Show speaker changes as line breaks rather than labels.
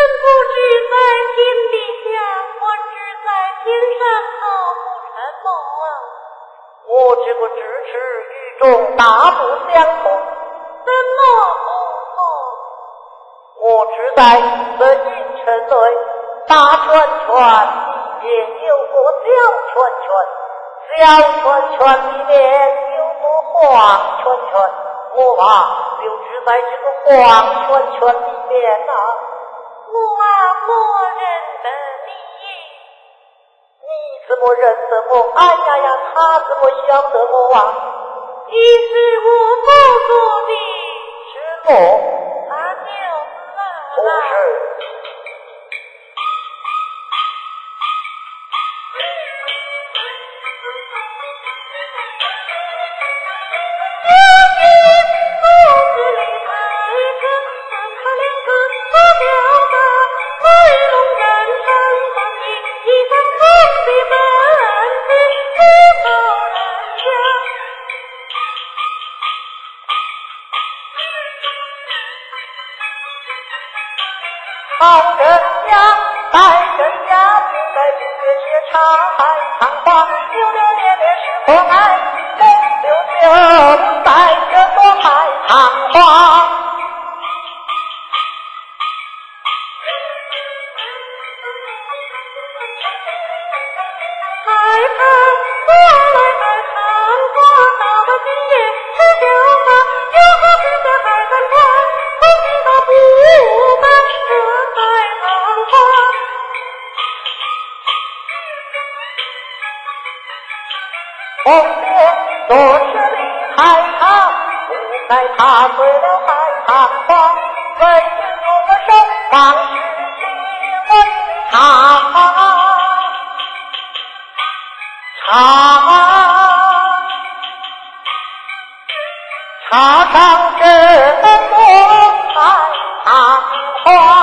不知在天底下，我只在天上好不什么啊？
我这个智齿与众大不相同。
怎么不同？
我只在这银城内大圈圈里面有个小圈圈，小圈圈里面有个黄圈圈，我就只在这个黄圈圈里面啊。
我认得你。
你怎么认得我？哎呀呀，他怎么晓得我啊？
你是我告诉的。
是我。
他就是啊。
不是。好人家待人家不该不学些长长话，溜溜咧咧是可爱，溜溜在这多太长话。
太长过来太长过，到了今夜吃酒吧，有何事在海上船，空气都不满，这才长话。
红莲做事理太长，不该踏碎了太长话，为人我手放事情为长插上这么太长话。